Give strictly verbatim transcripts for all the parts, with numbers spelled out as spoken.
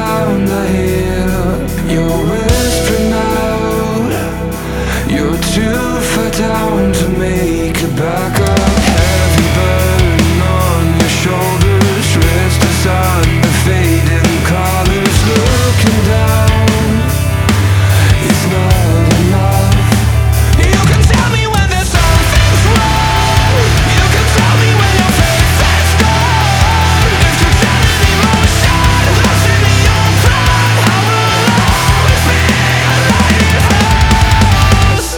sound I hear. You're whispering out. You're too far down to make it back up. Heavy burden on your shoulders, wrist is under fading colors. Looking down, it's not enough. You can tell me when there's something's wrong. You can tell me when your faith is gone. If you're down in emotion, lost in your pride, I will always be a lighthouse.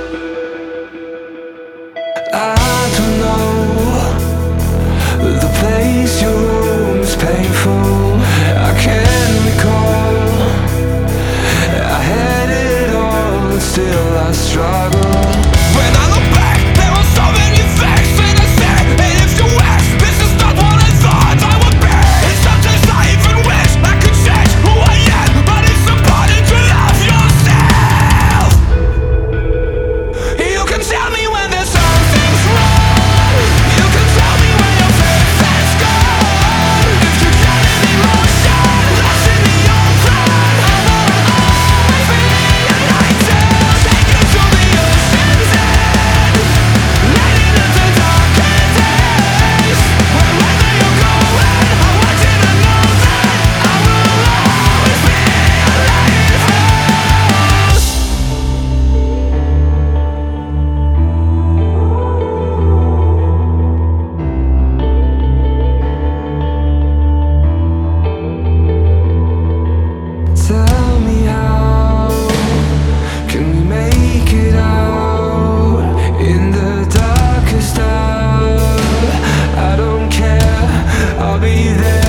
I don't know the place your room's painful. I can't recall. I had it all and still I struggle. When I look back, there were so many things that I said. And if you ask, this is not what I thought I would be. And sometimes I even wish I could change who I am, but it's important to love yourself. You can tell me when there's something's wrong. You can tell me when your faith is gone. If you're down in emotion, lost in your pride, I will always be a lighthouse. Take you to the ocean's end, lighting up the darkest days. Wherever you're going, I want you to know that I will always be a lighthouse. Tell me how can we make it out in the darkest hour? I don't care, I'll be there.